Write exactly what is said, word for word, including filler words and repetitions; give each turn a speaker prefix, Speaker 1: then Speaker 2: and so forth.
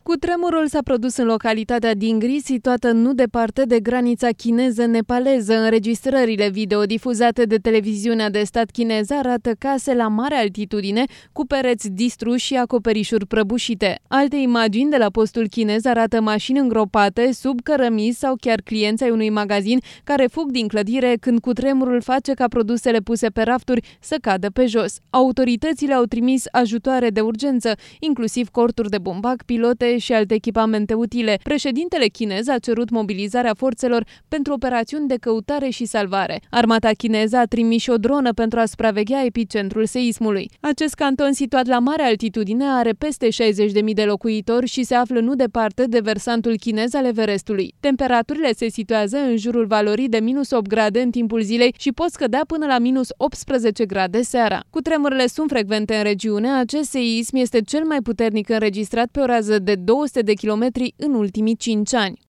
Speaker 1: Cutremurul s-a produs în localitatea Dingri, situată nu departe de granița chineză-nepaleză. Înregistrările video difuzate de televiziunea de stat chineză arată case la mare altitudine, cu pereți distruși și acoperișuri prăbușite. Alte imagini de la postul chinez arată mașini îngropate sub cărămizi sau chiar clienți ai unui magazin care fug din clădire când cutremurul face ca produsele puse pe rafturi să cadă pe jos. Autoritățile au trimis ajutoare de urgență, inclusiv corturi de bumbac, pilote și alte echipamente utile. Președintele chinez a cerut mobilizarea forțelor pentru operațiuni de căutare și salvare. Armata chineză a trimis și o dronă pentru a supraveghea epicentrul seismului. Acest canton, situat la mare altitudine, are peste șaizeci de mii de locuitori și se află nu departe de versantul chinez al Everestului. Temperaturile se situează în jurul valorii de minus opt grade în timpul zilei și pot scădea până la minus optsprezece grade seara. Cutremurile sunt frecvente în regiune. Acest seism este cel mai puternic înregistrat pe o rază de două sute de kilometri în ultimii cinci ani.